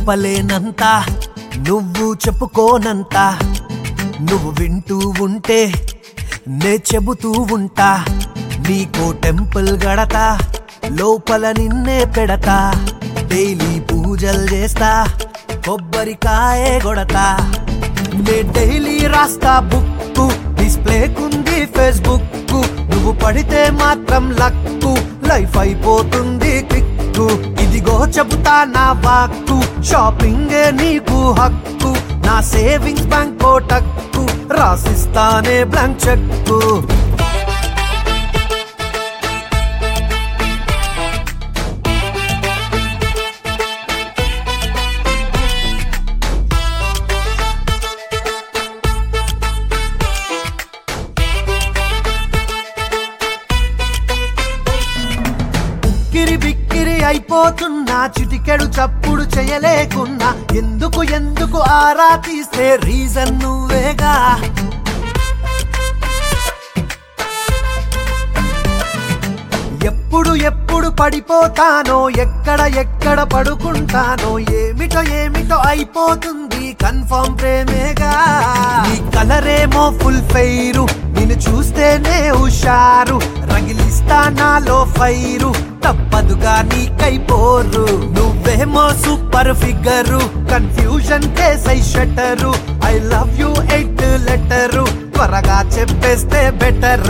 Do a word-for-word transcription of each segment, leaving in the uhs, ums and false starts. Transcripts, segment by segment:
చెప్పలేనంత నువ్వు చెప్పుకోనంత నువ్వు వింటూ ఉంటే నే చెబుతూ ఉంటా నీకో టెంపుల్ గడతా లోపల నిన్నే పెడతా డైలీ పూజలు చేస్తా కొబ్బరికాయే కొడతా నే డైలీ రాస్తా బుక్కు డిస్ప్లేకుంది ఫేస్బుక్ నువ్వు పడితే మాత్రం లక్కు లైఫ్ అయిపోతుంది క్విక్కు ఇదిగో చెబుతా నా వాక్కు షాపింగే నీకు హక్కు నా సేవింగ్స్ బ్యాంక్ కోటక్కు రాసిస్తానే బ్లాంక్ చెక్కు బిక్కిరి బిక్కిరి అయిపోతున్నా చిటికెడు చప్పుడు చేయలేకున్నా ఎందుకు ఎందుకు ఆరా తీస్తే రీజన్ నువ్వేగా ఎప్పుడు ఎప్పుడు పడిపోతానో ఎక్కడ ఎక్కడ పడుకుంటానో ఏమిటో ఏమిటో అయిపోతుంది కన్ఫర్మ్ ప్రేమేగా నీ కలరేమో ఫుల్ ఫైరు నిన్ను చూస్తేనే హుషారు రగిలిస్తా నాలో ఫైరు తప్పదుగా నీకైపోరు నువ్వేమో సూపర్ ఫిగరు కన్ఫ్యూజన్ కేసై shutter I love you eight letter త్వరగా చెప్పేస్తే బెటర్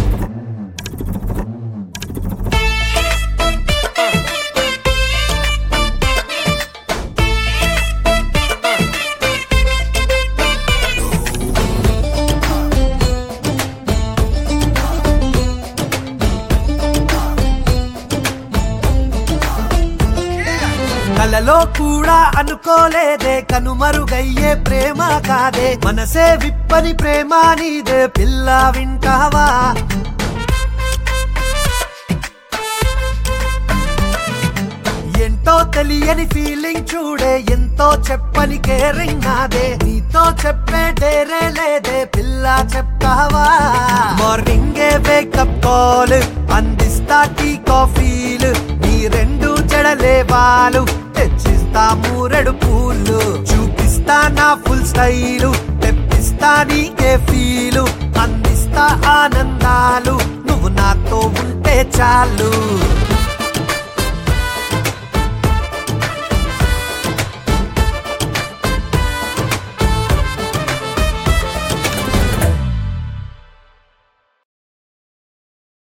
కలలో కూడా అనుకోలేదే కనుమరుగయ్యే ప్రేమ కాదే మనసే విప్పని ప్రేమ నీదే పిల్ల వింటావా ఎంతో తెలియని ఫీలింగ్ చూడే ఎంతో చెప్పని కేరింగ్ నాదే నీతో చెప్పే డేరే లేదే పిల్ల చెప్తావా మార్నింగే వేకప్ కాల్ అందిస్తా టీ కాఫీలు నీ రెండు జడలేవాలు తెచ్చిస్తా మూరెడు పూలు చూపిస్తా నా ఫుల్ స్టైలు తెప్పిస్తా నీకే ఫీలు అందిస్తా ఆనందాలు నువ్వు నాతో ఉంటే చాలు